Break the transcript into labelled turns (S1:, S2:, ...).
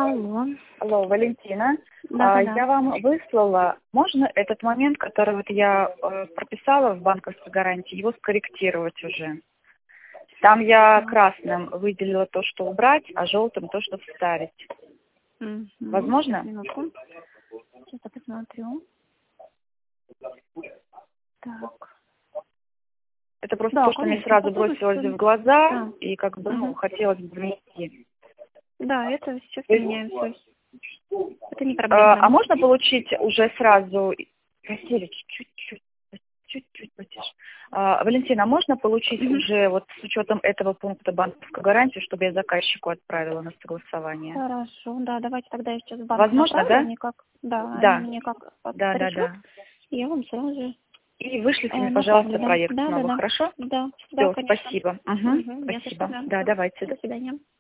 S1: Алло.
S2: Алло, Валентина.
S1: Да.
S2: Я вам выслала, можно этот момент, который вот я прописала в банковской гарантии, его скорректировать уже? Там я красным выделила то, что убрать, а желтым то, что вставить. Возможно?
S1: Сейчас, минутку. Сейчас я посмотрю. Так.
S2: Это просто
S1: Да,
S2: то, что мне
S1: конечно,
S2: сразу
S1: попробуйте.
S2: бросилось в глаза,
S1: Да.
S2: и как бы, хотелось бы внести.
S1: Да, это сейчас
S2: То есть,
S1: меняем все. Это не проблема.
S2: а можно получить уже сразу... Василий, чуть-чуть потише. Валентина, а можно получить уже вот с учетом этого пункта банковской гарантии, чтобы я заказчику отправила на согласование?
S1: Хорошо, да, давайте тогда я сейчас в банк
S2: Возможно,
S1: направлю,
S2: да?
S1: они как, да,
S2: Да.
S1: они мне как
S2: Да.
S1: пришлют, и я вам сразу же
S2: И вышлите мне, пожалуйста,
S1: направлю, да.
S2: проект
S1: Да.
S2: снова, хорошо?
S1: Да,
S2: Все,
S1: конечно.
S2: спасибо.
S1: Не за что,
S2: Спасибо.
S1: да.
S2: Да, давайте.
S1: До свидания.